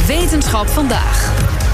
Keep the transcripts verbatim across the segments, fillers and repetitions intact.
Wetenschap vandaag.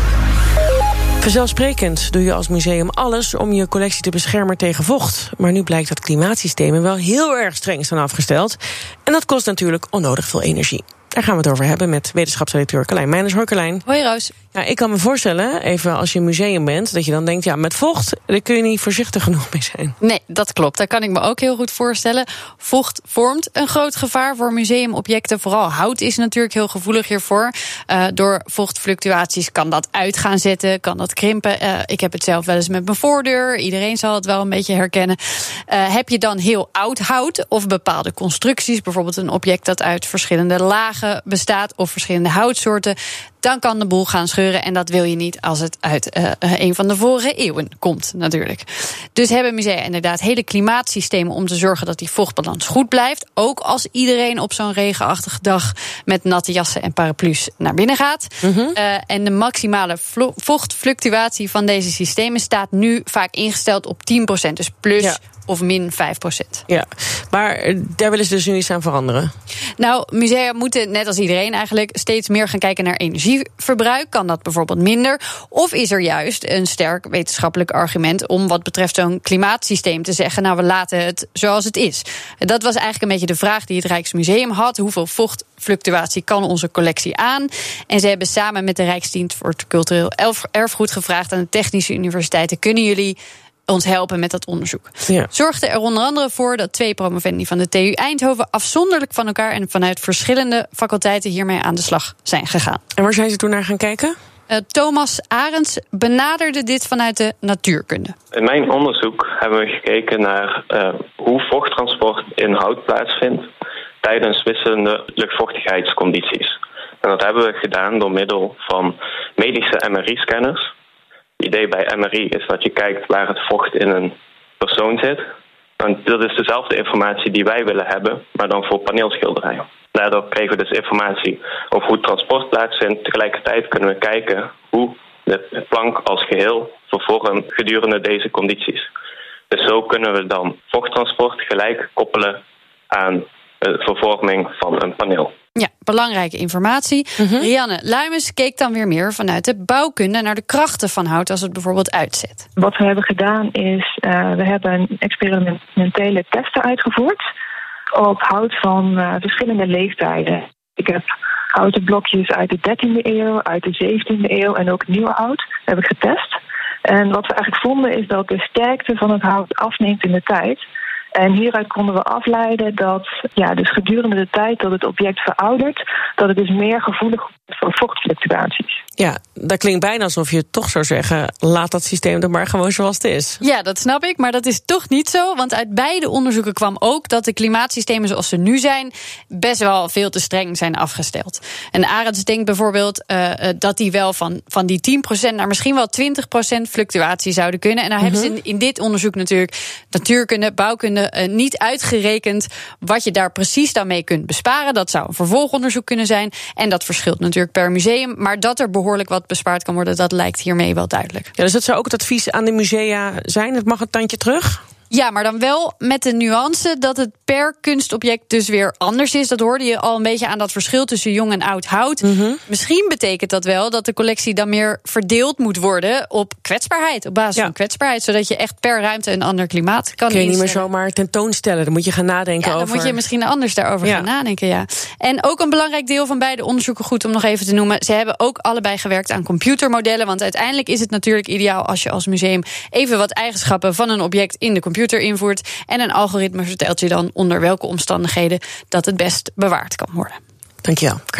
Vanzelfsprekend doe je als museum alles om je collectie te beschermen tegen vocht. Maar nu blijkt dat klimaatsystemen wel heel erg streng staan afgesteld. En dat kost natuurlijk onnodig veel energie. Daar gaan we het over hebben met wetenschapsredacteur Carlijn Meinders. Hoi Carlijn. Hoi Roos. Ja, ik kan me voorstellen, even als je een museum bent, dat je dan denkt, ja, met vocht, daar kun je niet voorzichtig genoeg mee zijn. Nee, dat klopt. Daar kan ik me ook heel goed voorstellen. Vocht vormt een groot gevaar voor museumobjecten. Vooral hout is natuurlijk heel gevoelig hiervoor. Uh, door vochtfluctuaties kan dat uit gaan zetten, kan dat krimpen. Uh, ik heb het zelf wel eens met mijn voordeur. Iedereen zal het wel een beetje herkennen. Uh, heb je dan heel oud hout of bepaalde constructies, bijvoorbeeld een object dat uit verschillende lagen bestaat of verschillende houtsoorten, dan kan de boel gaan scheuren. En dat wil je niet als het uit uh, een van de vorige eeuwen komt, natuurlijk. Dus hebben musea inderdaad hele klimaatsystemen om te zorgen dat die vochtbalans goed blijft. Ook als iedereen op zo'n regenachtige dag met natte jassen en paraplu's naar binnen gaat. Mm-hmm. Uh, en de maximale vlo- vochtfluctuatie van deze systemen staat nu vaak ingesteld op tien procent. Dus plus ja. of min vijf procent. Ja, maar daar willen ze dus nu iets aan veranderen. Nou, musea moeten, net als iedereen eigenlijk, steeds meer gaan kijken naar energieverbruik. Kan dat bijvoorbeeld minder? Of is er juist een sterk wetenschappelijk argument om wat betreft zo'n klimaatsysteem te zeggen, nou, we laten het zoals het is? Dat was eigenlijk een beetje de vraag die het Rijksmuseum had. Hoeveel vochtfluctuatie kan onze collectie aan? En ze hebben samen met de Rijksdienst voor het Cultureel Erfgoed gevraagd aan de Technische Universiteiten, kunnen jullie ons helpen met dat onderzoek? Ja. Zorgde er onder andere voor dat twee promovendi van de T U Eindhoven afzonderlijk van elkaar en vanuit verschillende faculteiten hiermee aan de slag zijn gegaan. En waar zijn ze toen naar gaan kijken? Uh, Thomas Arends benaderde dit vanuit de natuurkunde. In mijn onderzoek hebben we gekeken naar uh, hoe vochttransport in hout plaatsvindt tijdens wisselende luchtvochtigheidscondities. En dat hebben we gedaan door middel van medische M R I-scanners. Het idee bij M R I is dat je kijkt waar het vocht in een persoon zit. En dat is dezelfde informatie die wij willen hebben, maar dan voor paneelschilderijen. Daardoor kregen we dus informatie over hoe het transport plaatsvindt. Tegelijkertijd kunnen we kijken hoe de plank als geheel vervormt gedurende deze condities. Dus zo kunnen we dan vochttransport gelijk koppelen aan de vervorming van een paneel. Ja, belangrijke informatie. Mm-hmm. Rianne Luimens keek dan weer meer vanuit de bouwkunde naar de krachten van hout als het bijvoorbeeld uitzet. Wat we hebben gedaan is, uh, we hebben experimentele testen uitgevoerd op hout van uh, verschillende leeftijden. Ik heb houten blokjes uit de dertiende eeuw, uit de zeventiende eeuw en ook nieuwe hout heb ik getest. En wat we eigenlijk vonden is dat de sterkte van het hout afneemt in de tijd. En hieruit konden we afleiden dat ja, dus gedurende de tijd dat het object veroudert, dat het dus meer gevoelig is voor vochtfluctuaties. Ja, dat klinkt bijna alsof je toch zou zeggen, laat dat systeem er maar gewoon zoals het is. Ja, dat snap ik, maar dat is toch niet zo. Want uit beide onderzoeken kwam ook dat de klimaatsystemen zoals ze nu zijn best wel veel te streng zijn afgesteld. En Arends denkt bijvoorbeeld uh, dat die wel van, van die tien procent naar misschien wel twintig procent fluctuatie zouden kunnen. En nou mm-hmm. hebben ze in, in dit onderzoek natuurlijk natuurkunde, bouwkunde Uh, niet uitgerekend wat je daar precies dan mee kunt besparen. Dat zou een vervolgonderzoek kunnen zijn. En dat verschilt natuurlijk per museum. Maar dat er behoorlijk wat bespaard kan worden, dat lijkt hiermee wel duidelijk. Ja, dus dat zou ook het advies aan de musea zijn? Het mag een tandje terug? Ja, maar dan wel met de nuance dat het per kunstobject dus weer anders is. Dat hoorde je al een beetje aan dat verschil tussen jong en oud hout. Mm-hmm. Misschien betekent dat wel dat de collectie dan meer verdeeld moet worden op kwetsbaarheid. Op basis ja. van kwetsbaarheid, zodat je echt per ruimte een ander klimaat kan instellen. Kun je niet meer zomaar tentoonstellen, dan moet je gaan nadenken ja, dan over. Dan moet je misschien anders daarover ja. gaan nadenken, ja. En ook een belangrijk deel van beide onderzoeken, goed om nog even te noemen, ze hebben ook allebei gewerkt aan computermodellen, want uiteindelijk is het natuurlijk ideaal als je als museum even wat eigenschappen van een object in de computer invoert. En een algoritme vertelt je dan onder welke omstandigheden dat het best bewaard kan worden. Dank je wel.